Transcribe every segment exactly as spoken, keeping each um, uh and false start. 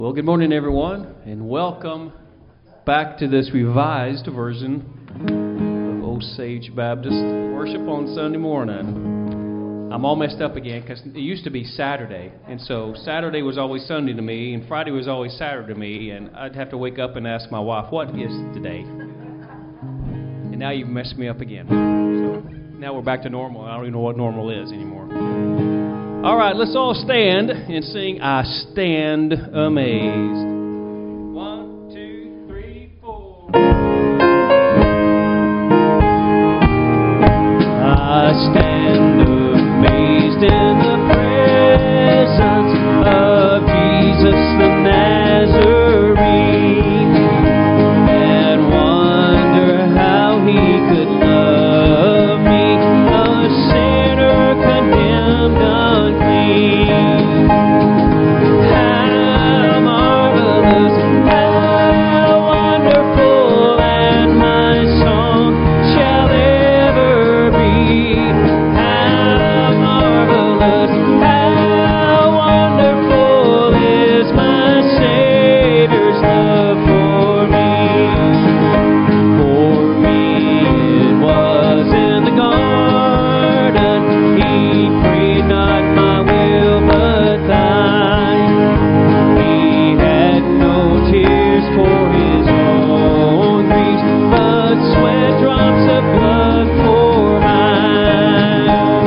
Well, good morning, everyone, and welcome back to this revised version of Osage Baptist worship on Sunday morning. I'm all messed up again because it used to be Saturday, and so Saturday was always Sunday to me, and Friday was always Saturday to me, and I'd have to wake up and ask my wife, what is today? And now you've messed me up again. So now we're back to normal. I don't even know what normal is anymore. All right, let's all stand and sing I Stand Amazed. One, two, three, four. I stand amazed in the presence of Jesus the Nazarene and wonder how he could love me, a sinner condemned. How marvelous, how wonderful, and my song shall ever be. How marvelous, how wonderful is my Savior's love for me. For me it was in the garden, he prayed not my will but thine. He had no tears for his own griefs, but sweat drops of blood for mine.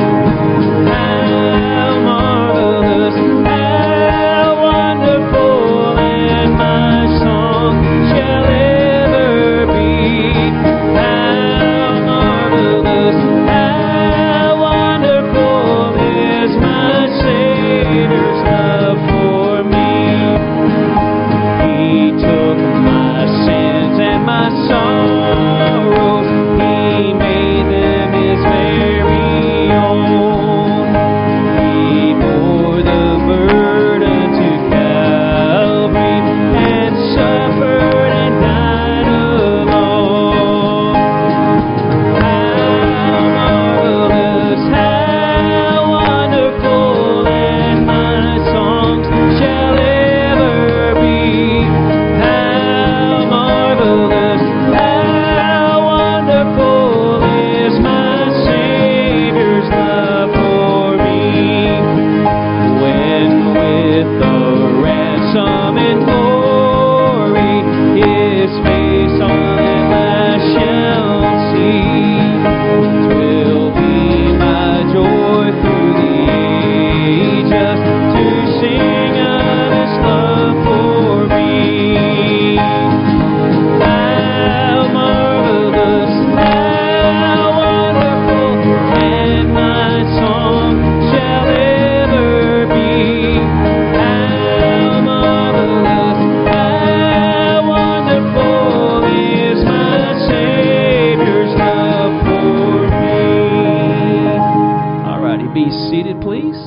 How marvelous, how wonderful, and my song shall ever be. How marvelous, how wonderful is my Savior's love for me. He took my sins and my sorrows, he made them his very own. He bore the burden to Calvary and suffered and died alone. How marvelous, how wonderful, and my songs shall ever be. How marvelous, how wonderful is my Savior's love for me. When with the ransom and glory his face on at last shall see, 'twill be my joy through the ages to sing of his love for me. How marvelous, how wonderful, and my song shall ever be. How marvelous, how wonderful is my Savior's love for me. All righty, be seated, please.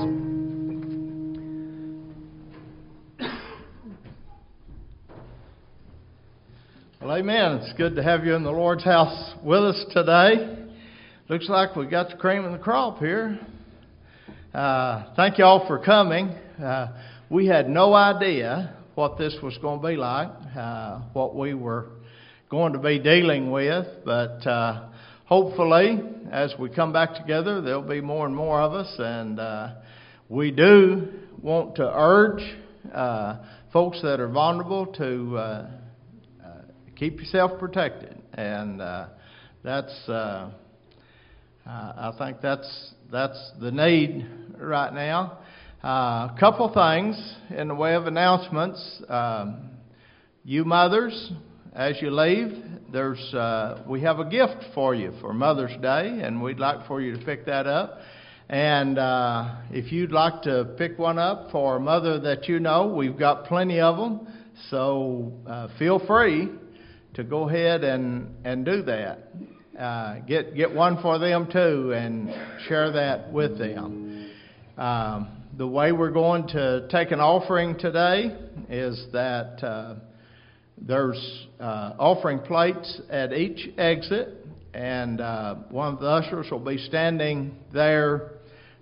Well, amen. It's good to have you in the Lord's house with us today. Looks like we got the cream of the crop here. Uh, thank you all for coming. Uh, we had no idea what this was going to be like, uh, what we were going to be dealing with, but uh, hopefully as we come back together, there'll be more and more of us, and uh, we do want to urge uh, folks that are vulnerable to uh, keep yourself protected, and uh, that's uh, uh, I think that's that's the need right now. Uh, a couple things in the way of announcements. Um, you mothers, as you leave, there's uh, we have a gift for you for Mother's Day, and we'd like for you to pick that up. And uh, if you'd like to pick one up for a mother that you know, we've got plenty of them. So uh, feel free to go ahead and, and do that. Uh, get get one for them too and share that with them. Um, the way we're going to take an offering today is that uh, there's uh, offering plates at each exit, and uh, one of the ushers will be standing there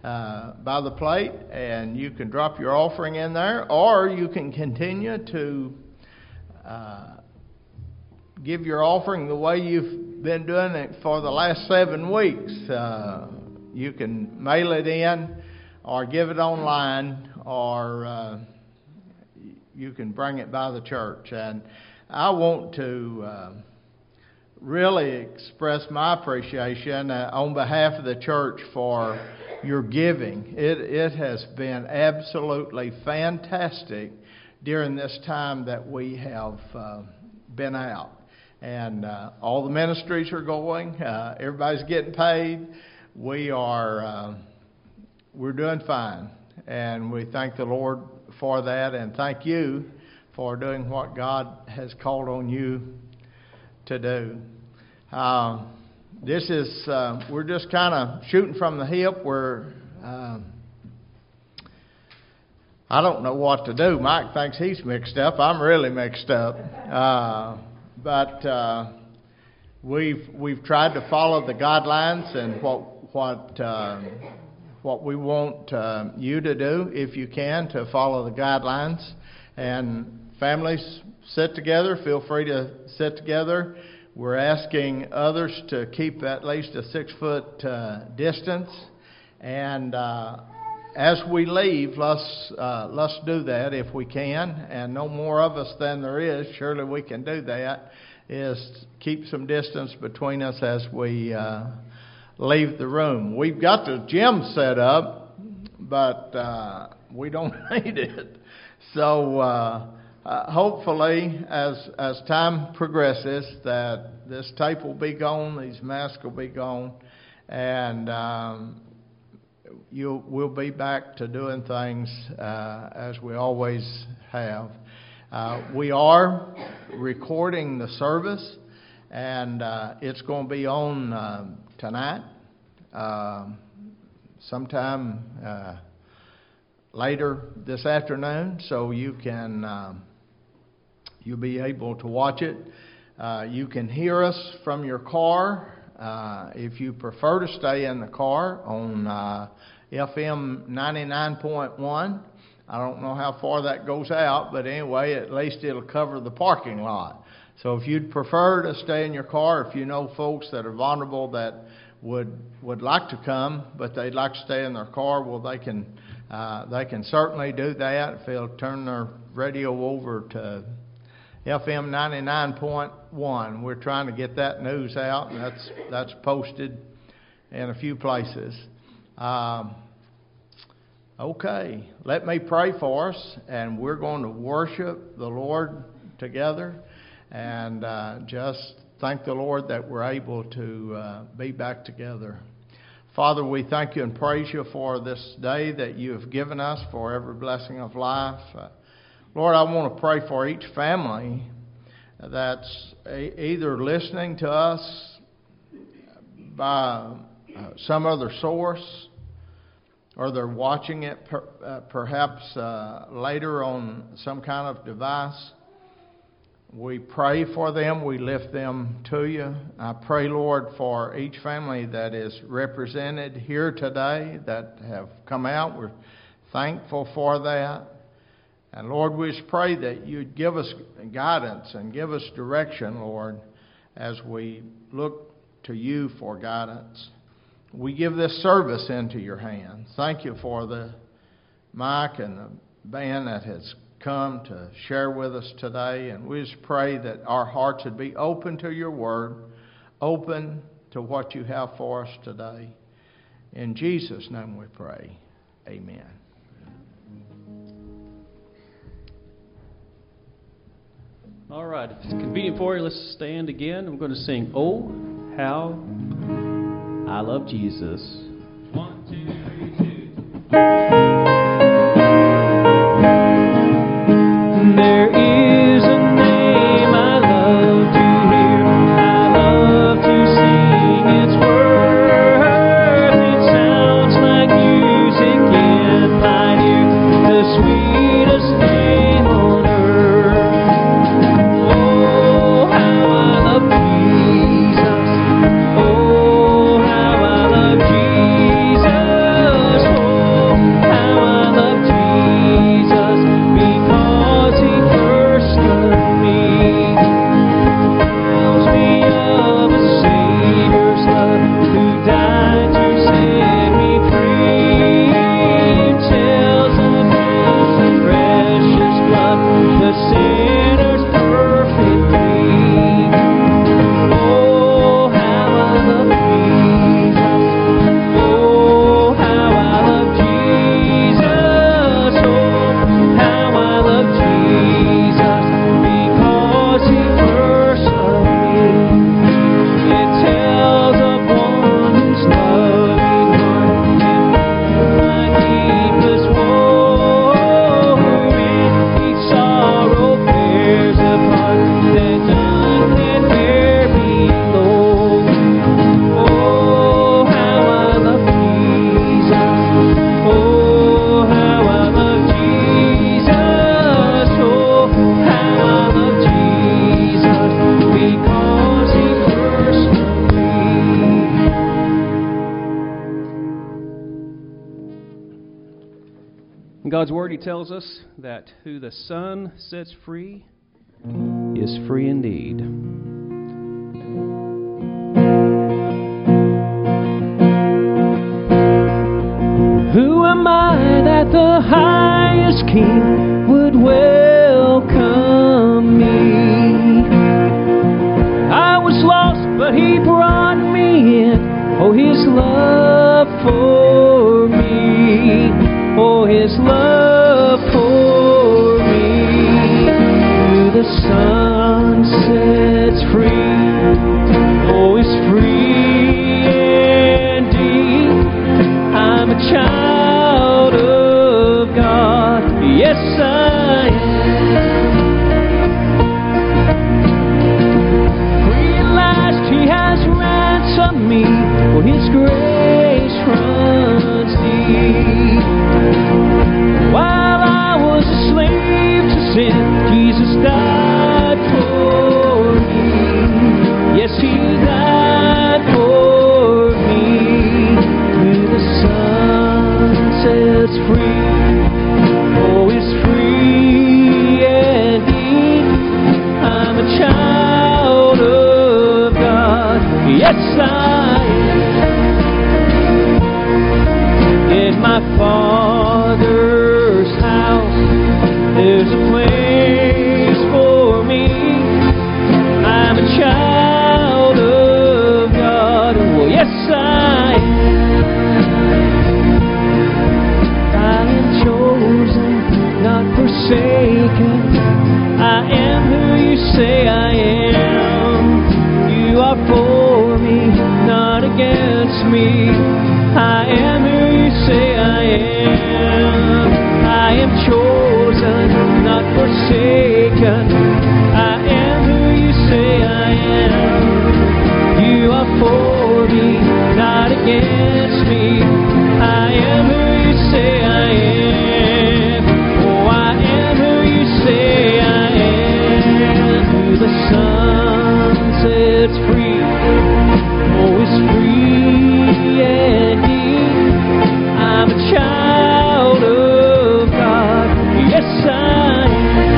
uh, by the plate, and you can drop your offering in there, or you can continue to uh, give your offering the way you've been doing it for the last seven weeks. Uh, you can mail it in, or give it online, or uh, you can bring it by the church. And I want to uh, really express my appreciation uh, on behalf of the church for your giving. It it has been absolutely fantastic during this time that we have uh, been out. And uh, all the ministries are going. Uh, everybody's getting paid. We are uh, we're doing fine, and we thank the Lord for that, and thank you for doing what God has called on you to do. Uh, this is uh, we're just kind of shooting from the hip. We're uh, I don't know what to do. Mike thinks he's mixed up. I'm really mixed up. Uh, But uh, we've we've tried to follow the guidelines and what what uh, what we want uh, you to do, if you can, to follow the guidelines. And families, sit together. Feel free to sit together. We're asking others to keep at least a six foot uh, distance. And uh, as we leave, let's uh, let's do that if we can, and no more of us than there is. Surely we can do that. Is keep some distance between us as we uh, leave the room. We've got the gym set up, but uh, we don't need it. So uh, uh, hopefully, as as time progresses, that this tape will be gone, these masks will be gone, and um, you we'll be back to doing things uh, as we always have. Uh, we are recording the service, and uh, it's going to be on uh, tonight, uh, sometime uh, later this afternoon, so you can uh, you'll be able to watch it. Uh, you can hear us from your car. Uh, if you prefer to stay in the car on uh, F M ninety-nine point one. I don't know how far that goes out, but anyway, at least it'll cover the parking lot. So if you'd prefer to stay in your car, if you know folks that are vulnerable that would would like to come, but they'd like to stay in their car, well, they can uh, they can certainly do that. If they'll turn their radio over to F M ninety-nine point one. We're trying to get that news out, and that's that's posted in a few places. Um, Okay, let me pray for us, and we're going to worship the Lord together, and uh, just thank the Lord that we're able to uh, be back together. Father, we thank you and praise you for this day that you have given us, for every blessing of life. Uh, Lord, I want to pray for each family that's a- either listening to us by uh, some other source, or they're watching it per, uh, perhaps uh, later on some kind of device. We pray for them. We lift them to you. I pray, Lord, for each family that is represented here today that have come out. We're thankful for that. And, Lord, we just pray that you'd give us guidance and give us direction, Lord, as we look to you for guidance. We give this service into your hands. Thank you for the Mike and the band that has come to share with us today. And we just pray that our hearts would be open to your word, open to what you have for us today. In Jesus' name we pray. Amen. All right, if it's convenient for you, let's stand again. I'm going to sing, "Oh, How I Love Jesus." One, two, three, two. There is a name I love to hear. I love to sing its worth. It sounds like music in my ear, the sweetest name on earth. Oh, how I love Jesus. Oh, how I love Jesus. God's Word, He tells us that who the Son sets free is free indeed. Who am I that the highest King would welcome me? I was lost, but He brought me in. Oh, His love for me. Oh, His love for me. Who the Son sets free, oh, is free indeed. I'm a child of God. Yes, I am. Free at last, He has ransomed me. For His grace runs deep. While I was a slave to sin, Jesus died for me. Yes, He died for me. Who the Son sets free, oh, is free indeed. I'm a child of God. Yes, I am. In my Father's house, there's a place for me. I'm a child of God. Well, yes, I am. I am chosen, not forsaken. I am who you say I am. You are for me, not against me. I am who you say I am. I am chosen, not forsaken. I am who you say I am. You are for me, not against me. I am who you say I am. Oh, I am who you say I am. Who the Son sets free, oh, is free indeed. I'm a child of God. Yes, I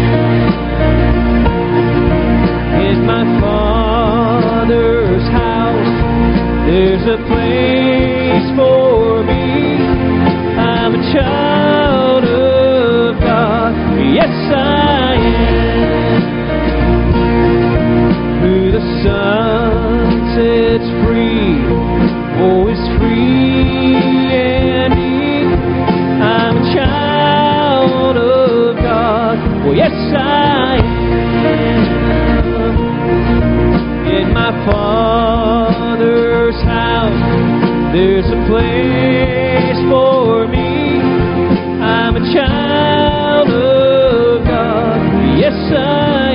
am. In my Father's house, there's a place for me. I'm a child of God. Yes, I am. Who the Son sets free, oh, is free indeed. I'm a child of God. Oh, yes, I am. In my Father's house, there's a place for me. I'm a child of God. Yes, I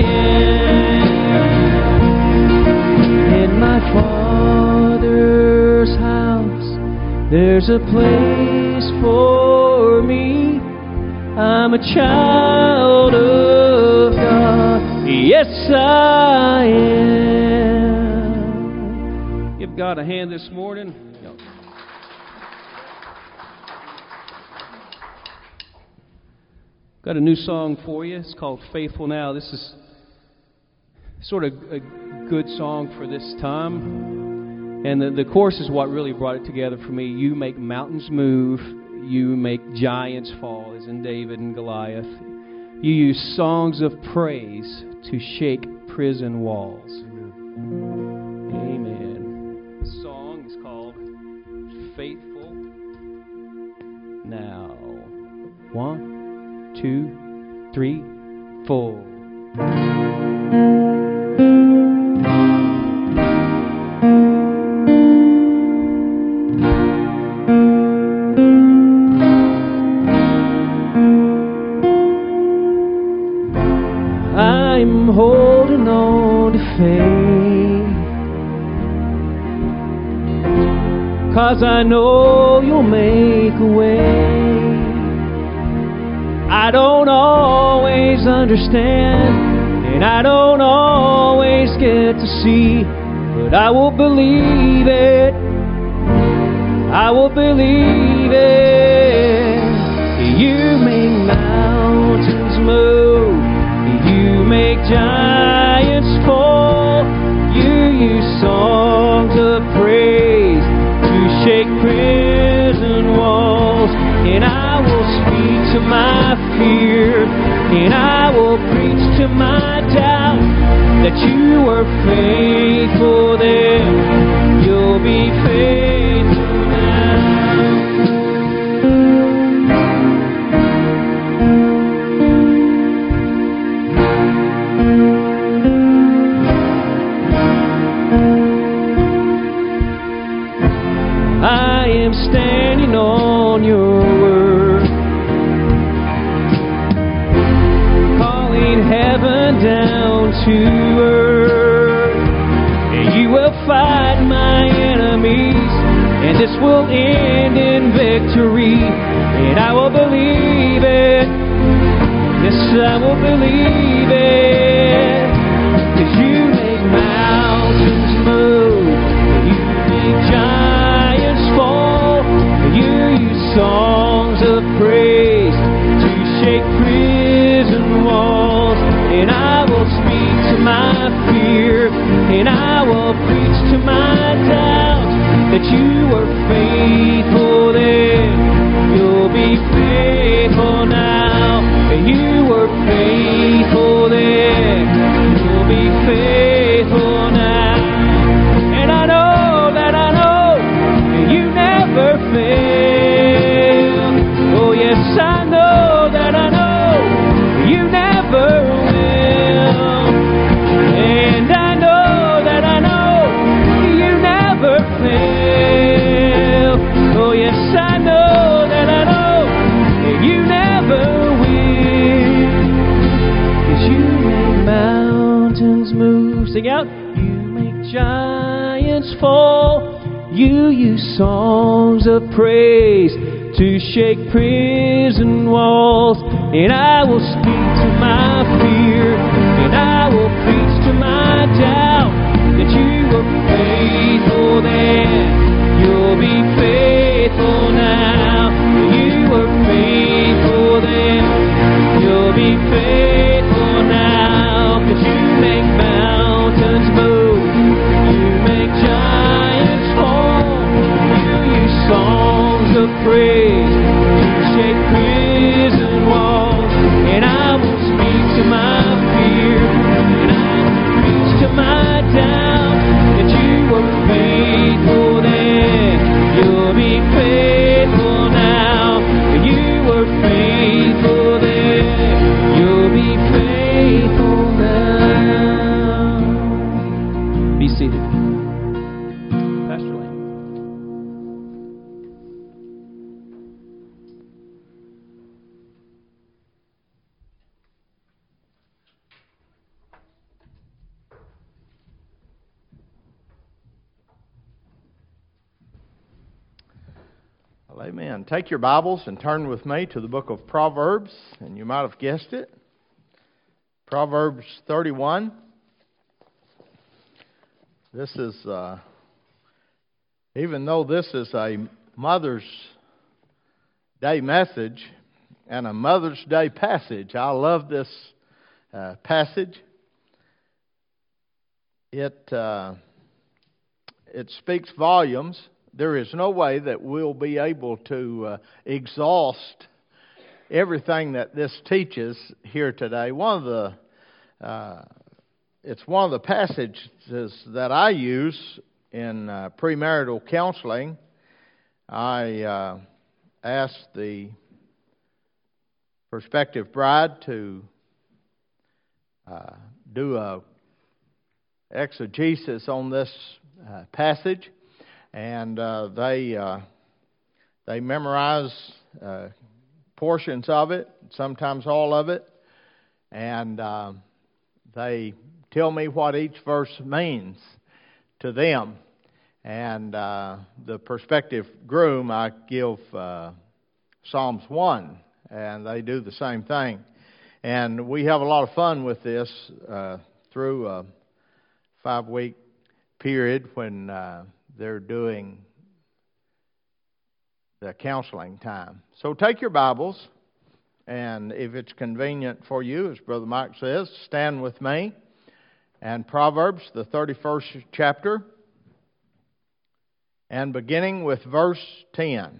am. In my Father's house, there's a place for me. I'm a child of God. Yes, I am. Give God a hand this morning. Got a new song for you. It's called Faithful Now. This is sort of a good song for this time. And the, the chorus is what really brought it together for me. You make mountains move. You make giants fall, as in David and Goliath. You use songs of praise to shake prison walls. Amen. Amen. The song is called Faithful Now. One, two, three, four. I'm holding on to faith, 'cause I know you'll make a way. I don't always understand, and I don't always get to see, but I will believe it. I will believe it. You make move. You make giants fall. You use songs of praise to shake prison walls. And I will speak to my fear, and I will preach to my doubt that you were faithful then. You'll be faithful now. I am standing on your word, calling heaven down to earth. And you will fight my enemies, and this will end in victory. And I will believe it. Yes, I will believe it. 'Cause you make mountains move. You make giants fall. You use songs of praise to shake prison walls. And I will speak to my fear, and I will preach to my doubt that you were faithful then. You'll be faithful now. You were faithful then. You'll be faithful now. And I know that I know you never fail. Oh yes, I know that I know you never will. And I know that I know you never fail. Oh yes, I know that I know you never will. 'Cause you make mountains move. Sing out. You make giants fall. You use songs of praise to shake prison walls. And I will speak to my fear, and I will preach to my doubt that you were faithful then. You'll be faithful now. You were faithful then. You'll be faithful now. 'Cause you make mountains move. You make giants fall. You use songs of praise to shake prison walls. And I will speak to my fear, and I will preach to my doubt that you were faithful then. You'll be faithful now. You were faithful then. You'll be faithful now. Be seated. Pastor Lane. Well, amen. Take your Bibles and turn with me to the book of Proverbs, and you might have guessed it. Proverbs thirty-one. This is, uh, even though this is a Mother's Day message and a Mother's Day passage, I love this uh, passage. It uh, it speaks volumes. There is no way that we'll be able to uh, exhaust everything that this teaches here today. One of the uh, it's one of the passages that I use in uh, premarital counseling. I uh, ask the prospective bride to uh, do a exegesis on this uh, passage. And uh, they uh, they memorize uh, portions of it, sometimes all of it, and uh, they tell me what each verse means to them. And uh, the prospective groom, I give uh, Psalms one, and they do the same thing. And we have a lot of fun with this uh, through a five-week period when Uh, they're doing the counseling time. So take your Bibles And if it's convenient for you, as Brother Mike says, stand with me. And Proverbs, the thirty-first chapter, and beginning with verse ten.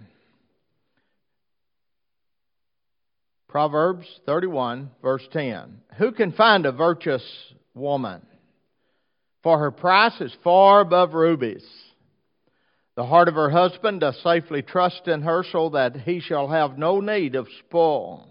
Proverbs thirty-one, verse ten. Who can find a virtuous woman? For her price is far above rubies. The heart of her husband doth safely trust in her, so that he shall have no need of spoil.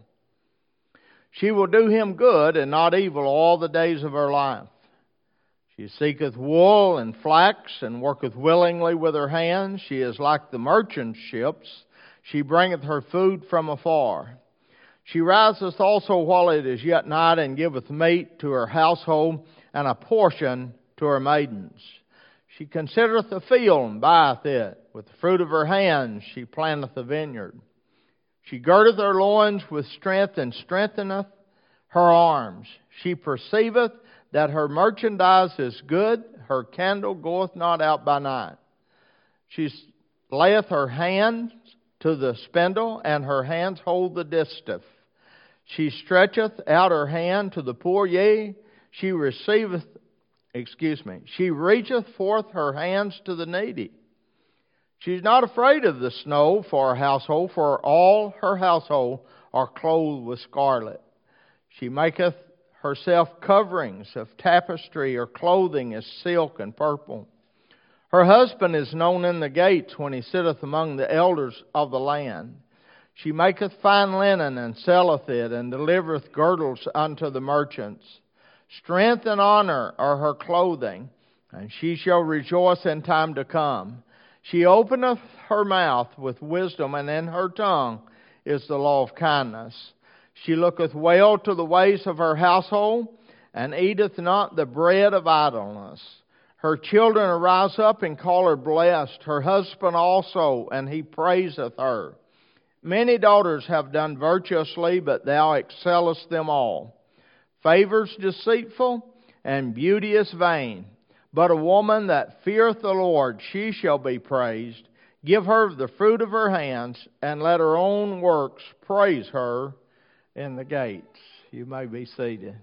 She will do him good and not evil all the days of her life. She seeketh wool and flax, and worketh willingly with her hands. She is like the merchant ships. She bringeth her food from afar. She riseth also while it is yet night, and giveth meat to her household, and a portion to her maidens. She considereth the field, and buyeth it. With the fruit of her hands she planteth a vineyard. She girdeth her loins with strength, and strengtheneth her arms. She perceiveth that her merchandise is good. Her candle goeth not out by night. She layeth her hands to the spindle, and her hands hold the distaff. She stretcheth out her hand to the poor, yea, she receiveth, excuse me, she reacheth forth her hands to the needy. She is not afraid of the snow for her household, for all her household are clothed with scarlet. She maketh herself coverings of tapestry, or clothing as silk and purple. Her husband is known in the gates when he sitteth among the elders of the land. She maketh fine linen, and selleth it, and delivereth girdles unto the merchants. Strength and honor are her clothing, and she shall rejoice in time to come. She openeth her mouth with wisdom, and in her tongue is the law of kindness. She looketh well to the ways of her household, and eateth not the bread of idleness. Her children arise up and call her blessed, her husband also, and he praiseth her. Many daughters have done virtuously, but thou excellest them all. Favour's deceitful, and beauty is vain. But a woman that feareth the Lord, she shall be praised. Give her the fruit of her hands, and let her own works praise her in the gates. You may be seated.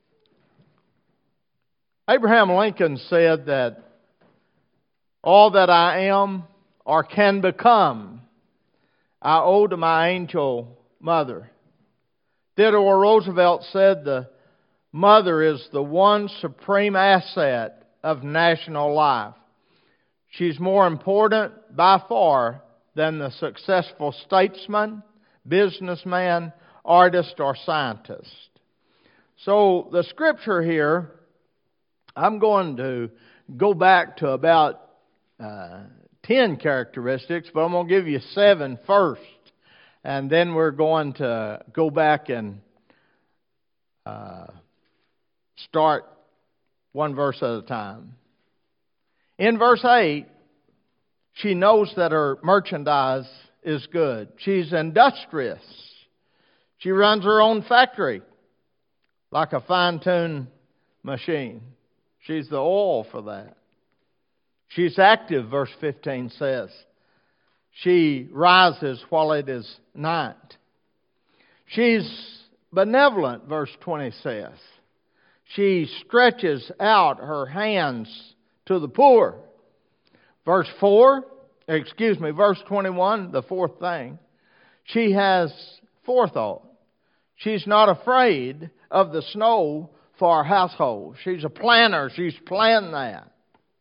Abraham Lincoln said that all that I am or can become, I owe to my angel mother. Theodore Roosevelt said the mother is the one supreme asset of national life. She's more important by far than the successful statesman, businessman, artist, or scientist. So the scripture here, I'm going to go back to about uh, ten characteristics, but I'm going to give you seven first. And then we're going to go back and uh, start one verse at a time. In verse eight, she knows that her merchandise is good. She's industrious. She runs her own factory like a fine-tuned machine. She's the oil for that. She's active, verse fifteen says. She rises while it is night. She's benevolent, verse twenty says. She stretches out her hands to the poor. Verse four, excuse me, verse twenty-one, the fourth thing. She has forethought. She's not afraid of the snow for her household. She's a planner. She's planned that.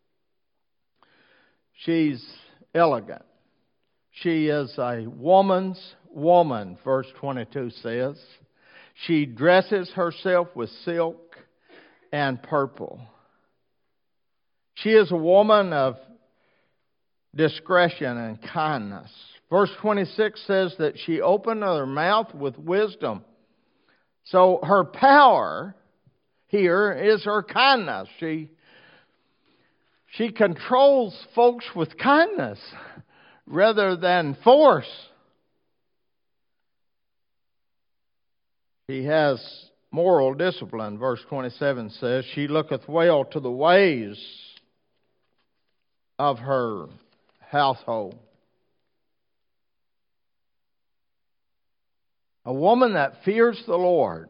She's elegant. She is a woman's woman, verse twenty-two says. She dresses herself with silk and purple. She is a woman of discretion and kindness. Verse twenty-six says that she opened her mouth with wisdom. So her power here is her kindness. She, she controls folks with kindness rather than force. She has moral discipline. Verse twenty-seven says, she looketh well to the ways of her household. A woman that fears the Lord.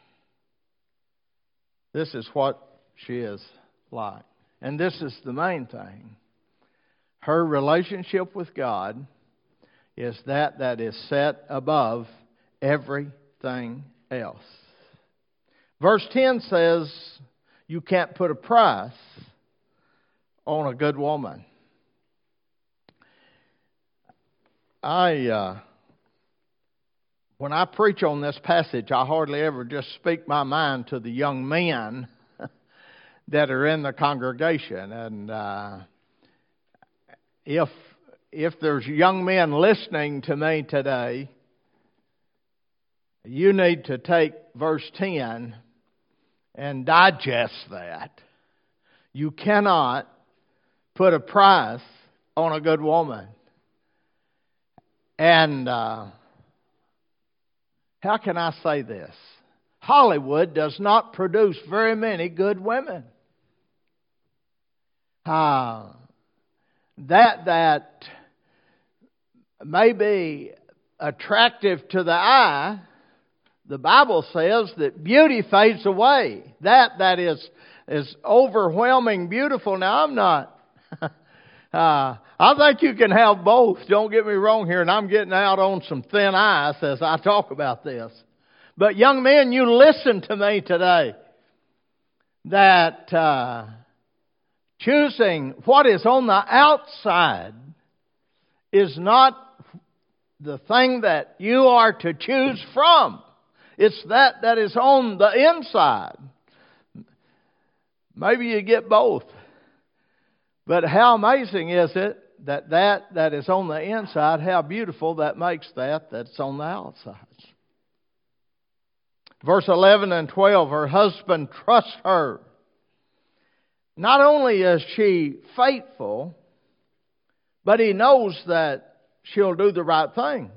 This is what she is like. And this is the main thing. Her relationship with God is that that is set above everything else. Verse ten says, you can't put a price on a good woman. I, uh, when I preach on this passage, I hardly ever just speak my mind to the young men that are in the congregation. And uh, if if there's young men listening to me today, you need to take verse ten and digest that. You cannot put a price on a good woman. And uh, how can I say this? Hollywood does not produce very many good women. Uh, that that may be attractive to the eye, the Bible says that beauty fades away. That that is is overwhelming beautiful. Now I'm not. uh, I think you can have both. Don't get me wrong here, and I'm getting out on some thin ice as I talk about this. But young men, you listen to me today. That uh, choosing what is on the outside is not the thing that you are to choose from. It's that that is on the inside. Maybe you get both. But how amazing is it that that that is on the inside, how beautiful that makes that that's on the outside. Verse eleven and twelve, her husband trusts her. Not only is she faithful, but he knows that she'll do the right thing.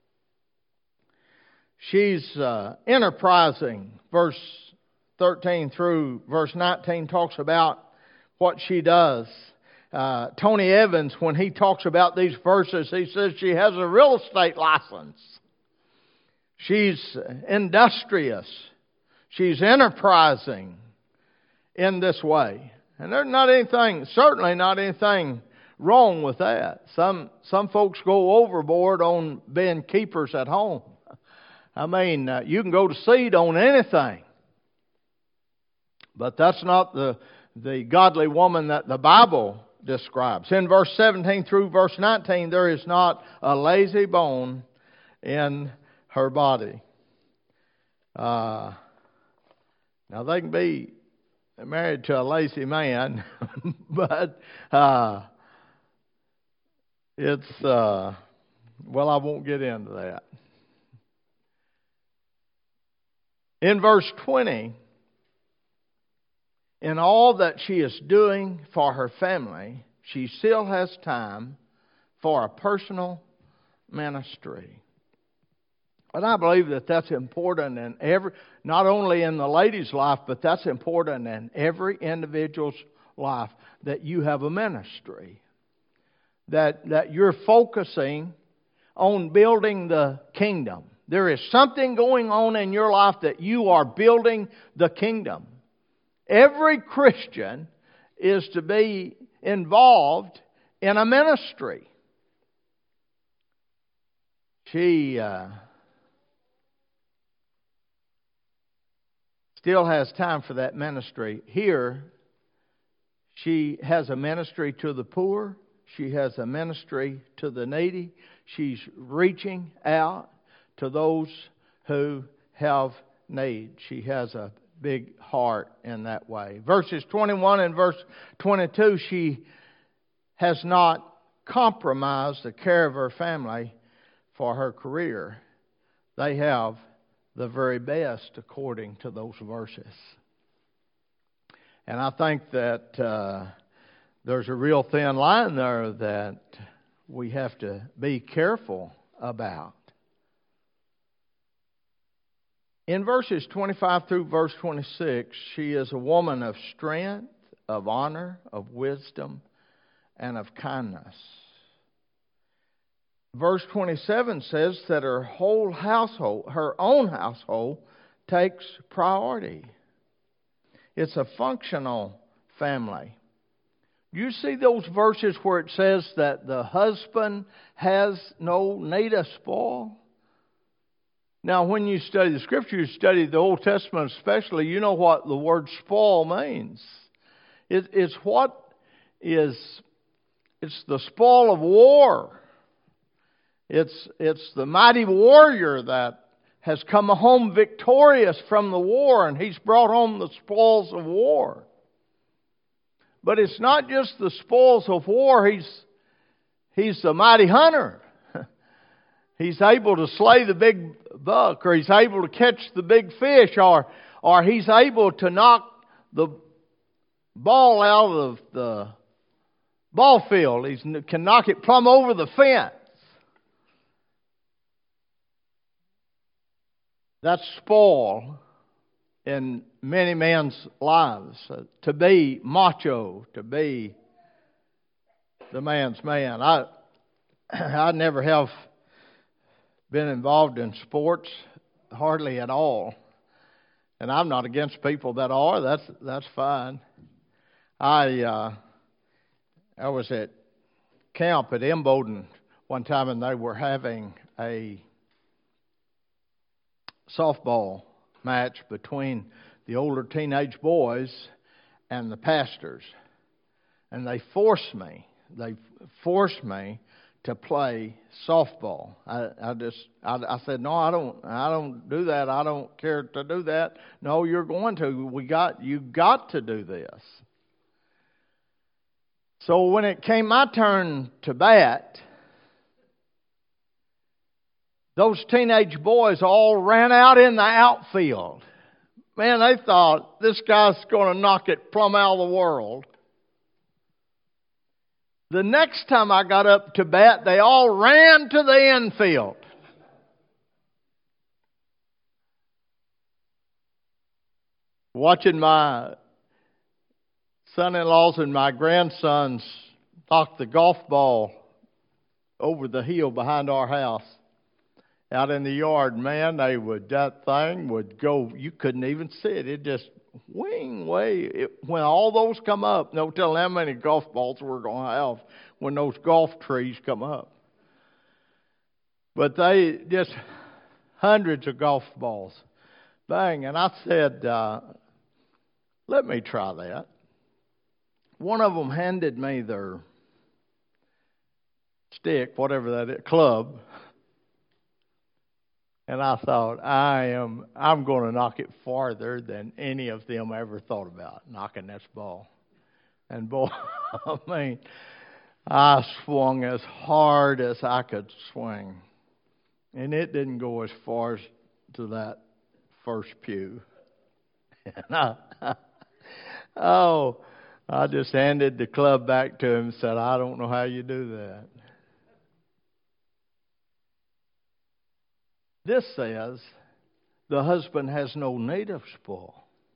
She's uh, enterprising. Verse thirteen through verse nineteen talks about what she does. Uh, Tony Evans, when he talks about these verses, he says she has a real estate license. She's industrious. She's enterprising in this way. And there's not anything, certainly not anything wrong with that. Some some folks go overboard on being keepers at home. I mean, uh, you can go to seed on anything. But that's not the, the godly woman that the Bible describes. In verse seventeen through verse nineteen, there is not a lazy bone in her body. Uh, now, they can be married to a lazy man, but uh, it's, uh, well, I won't get into that. In verse twenty, in all that she is doing for her family, she still has time for a personal ministry. And I believe that that's important in every, not only in the lady's life, but that's important in every individual's life, that you have a ministry. That, that you're focusing on building the kingdom. There is something going on in your life that you are building the kingdom. Every Christian is to be involved in a ministry. She uh, still has time for that ministry. Here, she has a ministry to the poor. She has a ministry to the needy. She's reaching out to those who have need. She has a big heart in that way. Verses twenty-one and verse twenty-two, she has not compromised the care of her family for her career. They have the very best according to those verses. And I think that uh, there's a real thin line there that we have to be careful about. In verses twenty-five through verse twenty-six, she is a woman of strength, of honor, of wisdom, and of kindness. verse twenty-seven says that her whole household, her own household, takes priority. It's a functional family. You see those verses where it says that the husband has no need of spoil? Now, when you study the Scripture, you study the Old Testament especially, you know what the word spoil means. It, it's what is, it's the spoil of war. It's, it's the mighty warrior that has come home victorious from the war, and he's brought home the spoils of war. But it's not just the spoils of war. He's, he's the mighty hunter. He's able to slay the big buck, or he's able to catch the big fish, or, or he's able to knock the ball out of the ball field. He can knock it plumb over the fence. That's spoil in many men's lives. Uh, to be macho, to be the man's man. I, I never have been involved in sports, hardly at all. And I'm not against people that are. That's that's fine. I uh, I was at camp at Imboden one time, and they were having a softball match between the older teenage boys and the pastors. And they forced me. They forced me to play softball. I, I just, I, I said, no, I don't, I don't do that. I don't care to do that. No, you're going to. We got, you got to do this. So when it came my turn to bat, those teenage boys all ran out in the outfield. Man, they thought, this guy's going to knock it plumb out of the world. The next time I got up to bat, they all ran to the infield. Watching my son-in-laws and my grandsons knock the golf ball over the hill behind our house. Out in the yard, man, they would, that thing would go, you couldn't even see it. It just wing way. It, when all those come up, no telling how many golf balls we're going to have when those golf trees come up. But they just, hundreds of golf balls. Bang. And I said, uh, let me try that. One of them handed me their stick, whatever that is, club. And I thought, I am, I'm going to knock it farther than any of them ever thought about, knocking this ball. And boy, I mean, I swung as hard as I could swing. And it didn't go as far as to that first pew. And I, oh, I just handed the club back to him and said, I don't know how you do that. This says the husband has no need of spoil.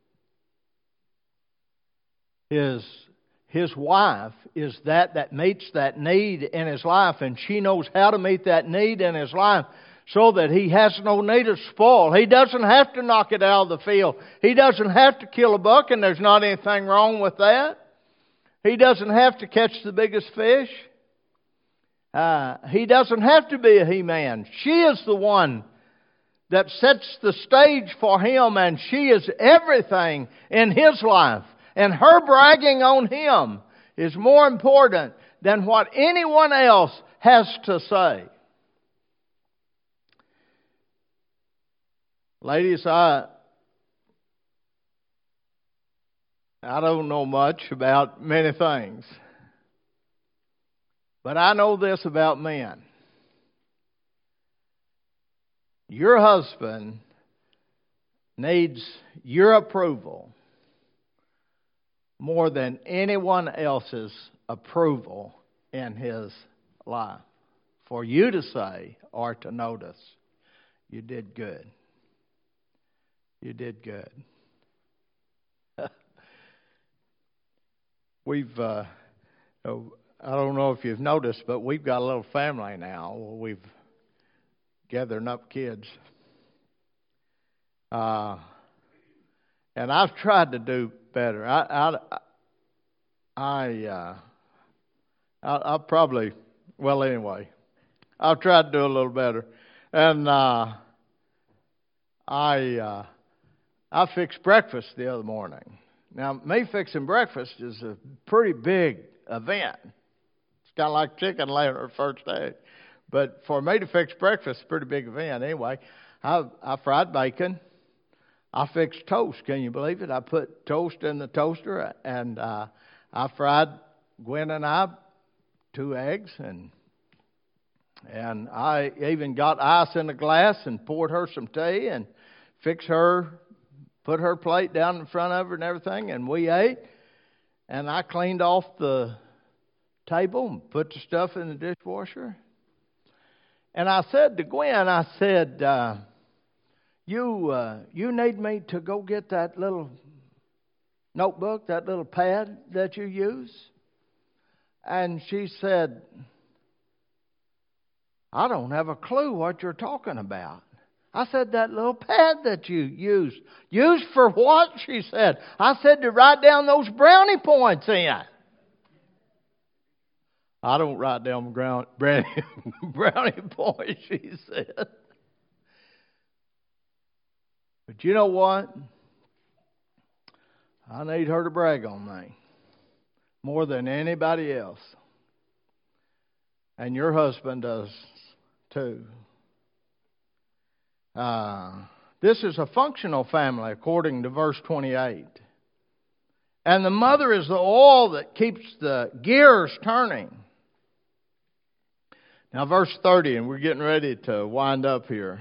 His, his wife is that that meets that need in his life, and she knows how to meet that need in his life so that he has no need of spoil. He doesn't have to knock it out of the field. He doesn't have to kill a buck, and there's not anything wrong with that. He doesn't have to catch the biggest fish. Uh, he doesn't have to be a he-man. She is the one that sets the stage for him, and she is everything in his life. And her bragging on him is more important than what anyone else has to say. Ladies, I I don't know much about many things. But I know this about men. Your husband needs your approval more than anyone else's approval in his life. For you to say or to notice, you did good. You did good. We've, uh, I don't know if you've noticed, but we've got a little family now. We've gathered enough kids. Uh, and I've tried to do better. I, I, I, uh, I, I probably, well, anyway, I've tried to do a little better. And uh, I, uh, I fixed breakfast the other morning. Now, me fixing breakfast is a pretty big event. It's kind of like chicken laying her first egg. But for me to fix breakfast, it's a pretty big event. Anyway, I, I fried bacon. I fixed toast. Can you believe it? I put toast in the toaster, and uh, I fried Gwen and I two eggs, and and I even got ice in a glass and poured her some tea and fixed her, put her plate down in front of her and everything, and we ate. And I cleaned off the table and put the stuff in the dishwasher. And I said to Gwen, I said, uh, you uh, you need me to go get that little notebook, that little pad that you use? And she said, I don't have a clue what you're talking about. I said, that little pad that you use. Used for what? She said. I said, to write down those brownie points in. I don't write down brownie, brownie points, she said. But you know what? I need her to brag on me more than anybody else. And your husband does too. Uh, this is a functional family according to verse twenty-eight. And the mother is the oil that keeps the gears turning. Now verse thirty, and we're getting ready to wind up here.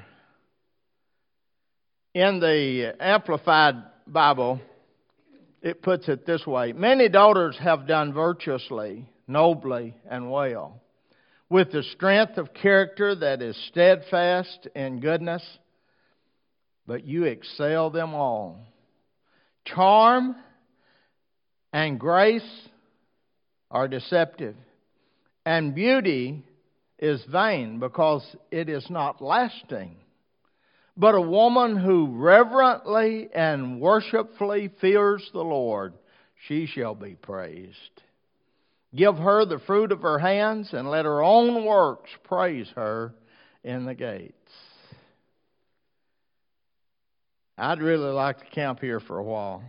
In the Amplified Bible, it puts it this way. Many daughters have done virtuously, nobly, and well, with the strength of character that is steadfast in goodness, but you excel them all. Charm and grace are deceptive, and beauty is vain because it is not lasting. But a woman who reverently and worshipfully fears the Lord, she shall be praised. Give her the fruit of her hands, and let her own works praise her in the gates. I'd really like to camp here for a while.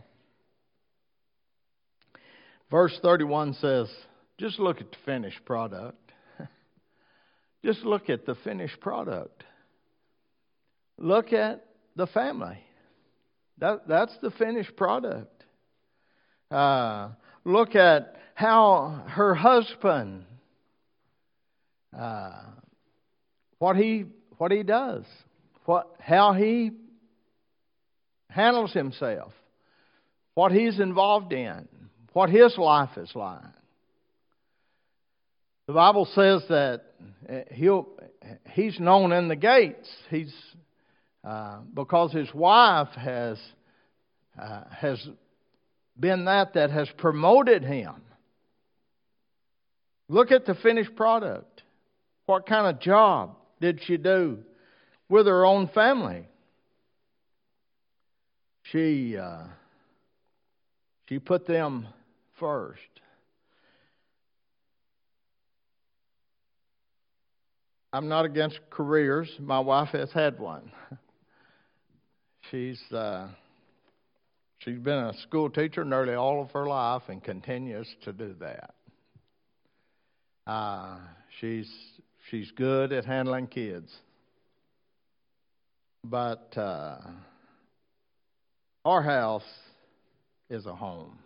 Verse thirty-one says, just look at the finished product. Just look at the finished product. Look at the family. That, that's the finished product. Uh, look at how her husband, uh, what he what he does, what how he handles himself, what he's involved in, what his life is like. The Bible says that he'll he's known in the gates. He's Uh, because his wife has uh, has been that that has promoted him. Look at the finished product. What kind of job did she do with her own family? She uh, she put them first. I'm not against careers. My wife has had one. She's uh, she's been a school teacher nearly all of her life and continues to do that. Uh, she's she's good at handling kids, but uh, our house is a home.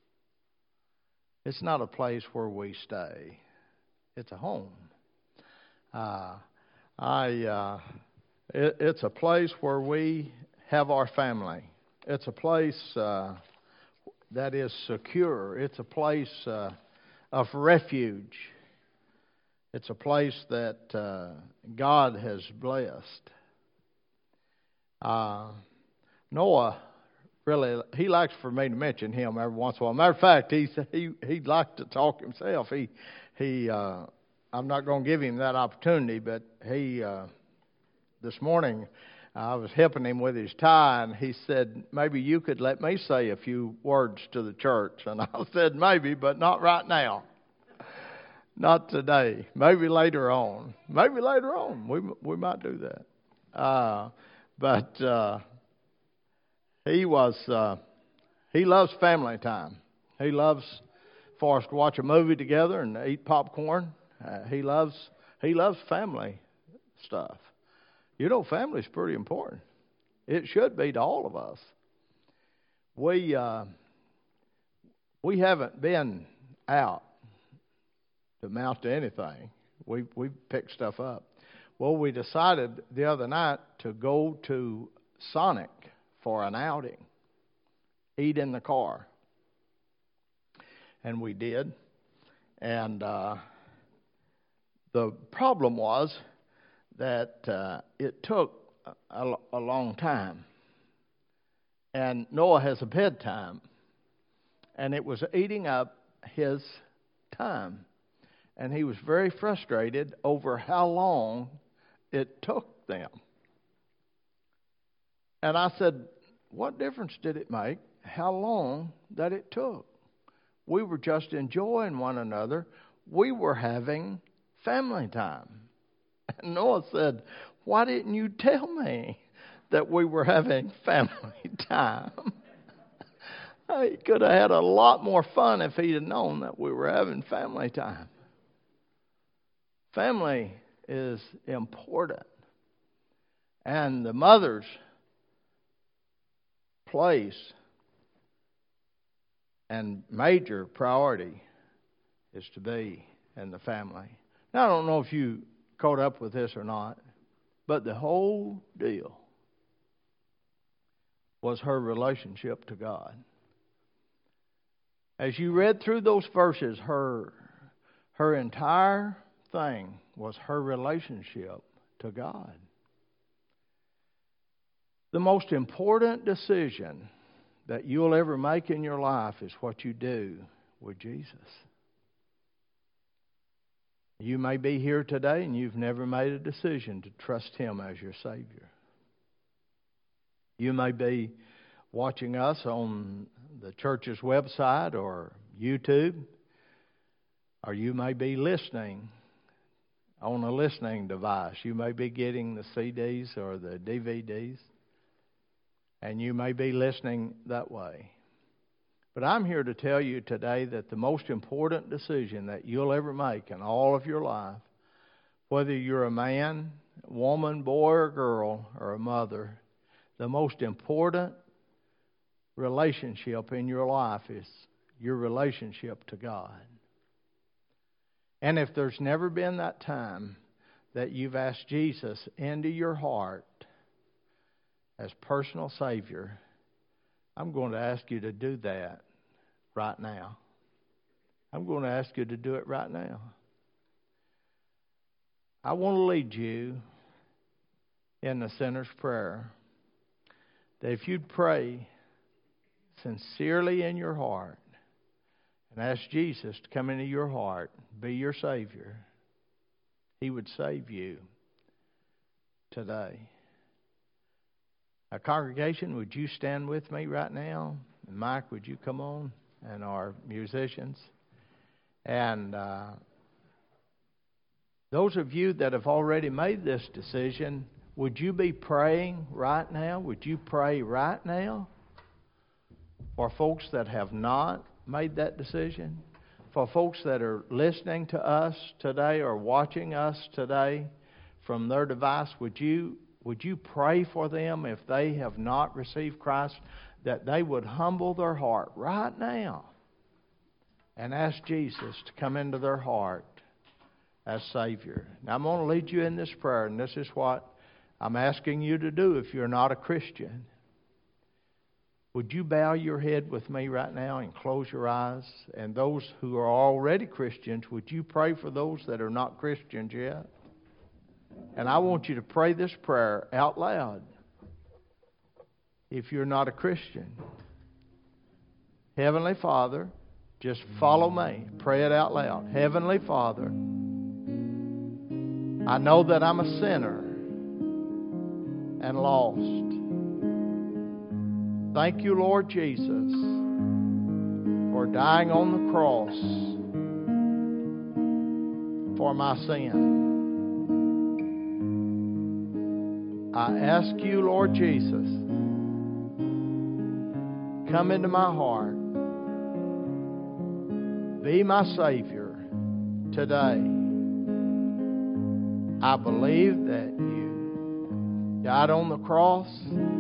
It's not a place where we stay. It's a home. Uh, I uh, it, it's a place where we have our family. It's a place uh, that is secure. It's a place uh, of refuge. It's a place that uh, God has blessed. Uh, Noah really, he likes for me to mention him every once in a while. Matter of fact, he's, he he'd like to talk himself. He he. Uh, I'm not going to give him that opportunity, but he uh, this morning I was helping him with his tie, and he said, "Maybe you could let me say a few words to the church." And I said, "Maybe, but not right now." Not today. Maybe later on. Maybe later on. We we might do that. Uh, but uh, he was. Uh, he loves family time. He loves for us to watch a movie together and eat popcorn. Uh, he loves. He loves family stuff. You know, family's pretty important. It should be to all of us. We uh, we haven't been out to amount to anything. We we picked stuff up. Well, we decided the other night to go to Sonic for an outing, eat in the car, and we did. And uh, the problem was that uh, it took a, a long time, and Noah has a bedtime, and it was eating up his time. And he was very frustrated over how long it took them. And I said, what difference did it make how long that it took? We were just enjoying one another. We were having family time. And Noah said, why didn't you tell me that we were having family time? He could have had a lot more fun if he'd have known that we were having family time. Family is important. And the mother's place and major priority is to be in the family. Now, I don't know if you caught up with this or not, but the whole deal was her relationship to God. As you read through those verses, her her entire thing was her relationship to God. The most important decision that you'll ever make in your life is what you do with Jesus. You may be here today and you've never made a decision to trust Him as your Savior. You may be watching us on the church's website or YouTube, or you may be listening on a listening device. You may be getting the C Ds or the D V Ds, and you may be listening that way. But I'm here to tell you today that the most important decision that you'll ever make in all of your life, whether you're a man, woman, boy, or girl, or a mother, the most important relationship in your life is your relationship to God. And if there's never been that time that you've asked Jesus into your heart as personal Savior, I'm going to ask you to do that right now. I'm going to ask you to do it right now. I want to lead you in the sinner's prayer. That if you'd pray sincerely in your heart and ask Jesus to come into your heart, be your Savior, He would save you today. Our congregation, would you stand with me right now? And Mike, would you come on? And our musicians. And uh, those of you that have already made this decision, would you be praying right now? Would you pray right now for folks that have not made that decision? For folks that are listening to us today or watching us today from their device, would you would you pray for them if they have not received Christ, that they would humble their heart right now and ask Jesus to come into their heart as Savior? Now, I'm going to lead you in this prayer, and this is what I'm asking you to do if you're not a Christian. Would you bow your head with me right now and close your eyes? And those who are already Christians, would you pray for those that are not Christians yet? And I want you to pray this prayer out loud. if you're not a Christian. Heavenly Father, just follow me. Pray it out loud. Heavenly Father, I know that I'm a sinner and lost. Thank you, Lord Jesus, for dying on the cross for my sin. I ask you, Lord Jesus, come into my heart. Be my Savior today. I believe that you died on the cross.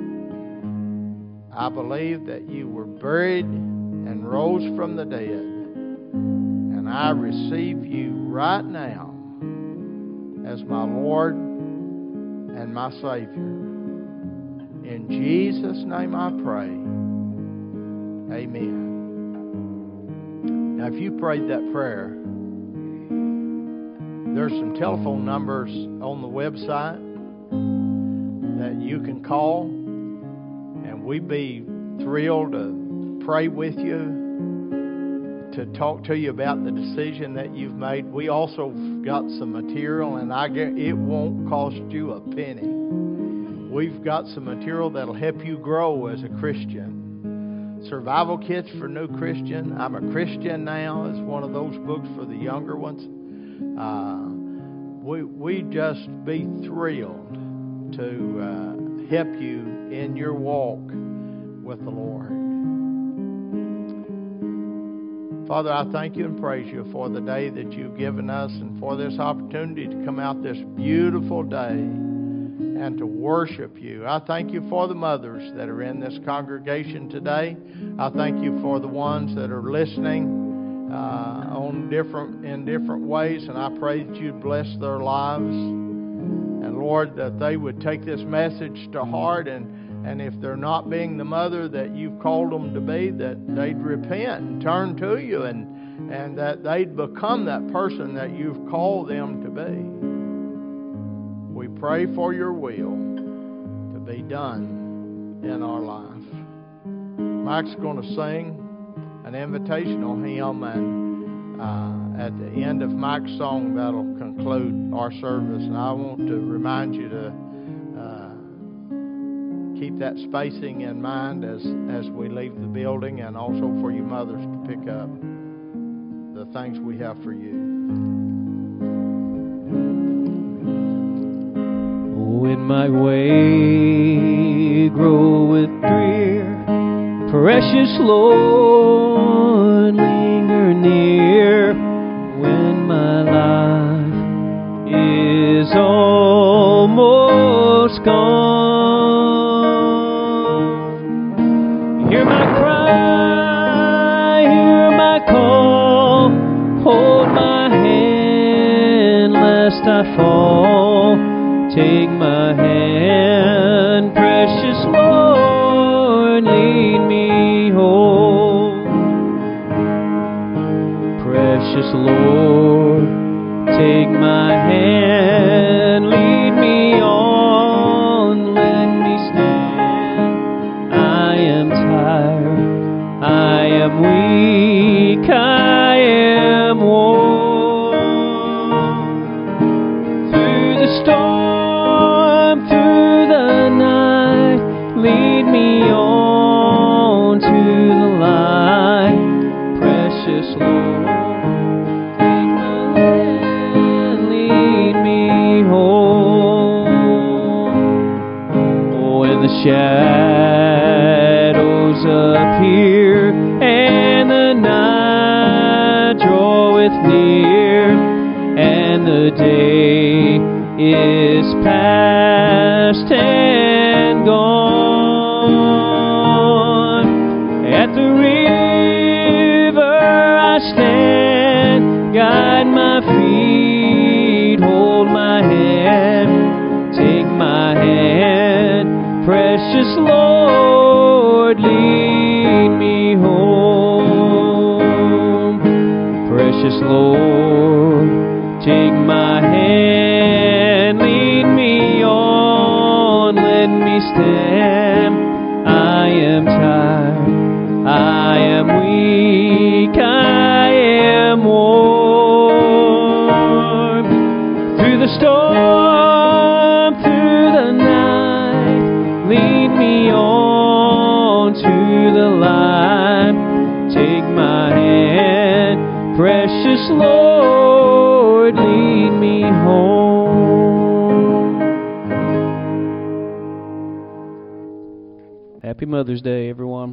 I believe that you were buried and rose from the dead. And I receive you right now as my Lord and my Savior. In Jesus' name I pray. Amen. Now, if you prayed that prayer, there's some telephone numbers on the website that you can call, and we'd be thrilled to pray with you, to talk to you about the decision that you've made. We also got some material, and I get it won't cost you a penny. We've got some material that'll help you grow as a Christian. Survival Kits for New Christian. I'm a Christian Now is one of those books for the younger ones. Uh, we we just be thrilled to uh, help you in your walk with the Lord. Father, I thank you and praise you for the day that you've given us and for this opportunity to come out this beautiful day and to worship you. I thank you for the mothers that are in this congregation today. I thank you for the ones that are listening uh, on different in different ways, and I pray that you'd bless their lives. And Lord, that they would take this message to heart, and, and if they're not being the mother that you've called them to be, that they'd repent and turn to you, and, and that they'd become that person that you've called them to be. We pray for your will to be done in our life. Mike's going to sing an invitational hymn, and uh, at the end of Mike's song, that'll conclude our service. And I want to remind you to uh, keep that spacing in mind as, as we leave the building, and also for you mothers to pick up the things we have for you. When my way groweth drear, precious Lord, linger near. When my life is almost gone, hear my cry, hear my call, hold my hand lest I fall. Take my hand, precious Lord, lead me home. Precious Lord, take my hand, lead me on, let me stand. I am tired, I am weak, I am worn. Through the storm, lead me on to the light, precious Lord. Take my hand, lead me home. When the shadows appear and the night draweth near, and the day is past and gone. At the river I stand, guide my feet, hold my hand, take my hand, precious Lord, lead me home. Precious Lord, take my hand, lead me on, let me stand. I come through the night, lead me on to the light. Take my hand, precious Lord, lead me home. Happy Mother's Day, everyone.